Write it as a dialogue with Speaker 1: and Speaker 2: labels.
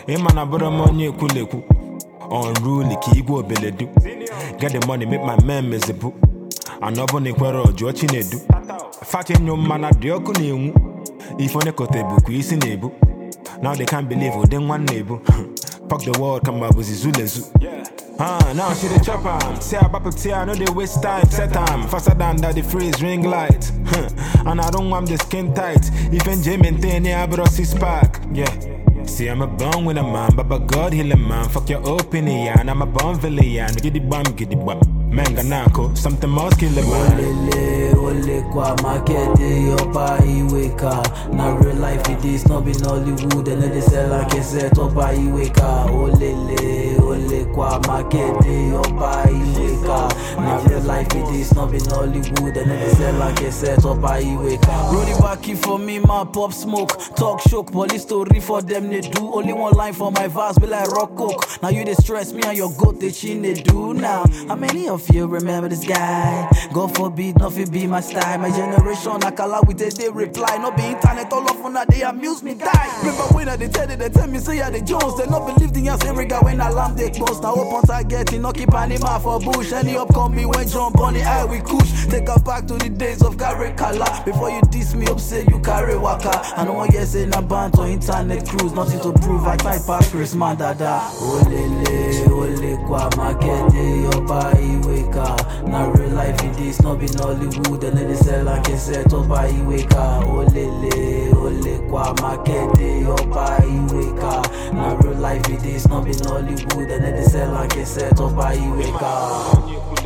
Speaker 1: man abro money kuleku. Unruly ki go beledu. Get the money make my man miserable. Anobo ne kwero ojo chinedu. Fat in your man adioku ne if on a kotebu isi nebu. Now they can't believe who then one neighbor. Fuck the world, come up with Zulezu. Now she the chopper. Say about to I know they waste time, set time. Faster than that, the freeze ring light. And I don't want the skin tight. Even Jay maintain I brought 6 pack. Yeah. See, I'm a born with a man, but God heal a man. Fuck your opinion, I'm a born villain. Get the bum. Manga nako, something more kill a man.
Speaker 2: Ole kwa makete yopa iweka. Na real life it is not been Hollywood. And they sell like a set opa iweka. Ole kwa makete yopa iweka. Na real life it is not been Hollywood. And they sell like a set opa iweka. Roll it back for me, my pop smoke. Talk shook, police story for them they do. Only one line for my verse, be like rock coke. Now you they stress me and your goat they chin they do now. How many of you remember this guy? God forbid, nothing be my style. My generation, I call out with a day reply. Not be internet all off on that they amuse me die. Remember when they tell me say yeah the Jones. They not believe in us every guy when alarm they close. Now open target, no keep animal for bush. Any upcoming when jump on the eye we kush. Take us back to the days of carry color. Before you diss me up, say you carry waka. I know what you say na band or internet cruise. Nothing to prove, I type past Chris man dada. Ole kwa makete yopa iweka. Na real life it is not been Hollywood. And then they sell like a set opa iweka. Ole kwa makete yopa iweka. Na real life it is not been Hollywood. And then they sell like a set opa iweka.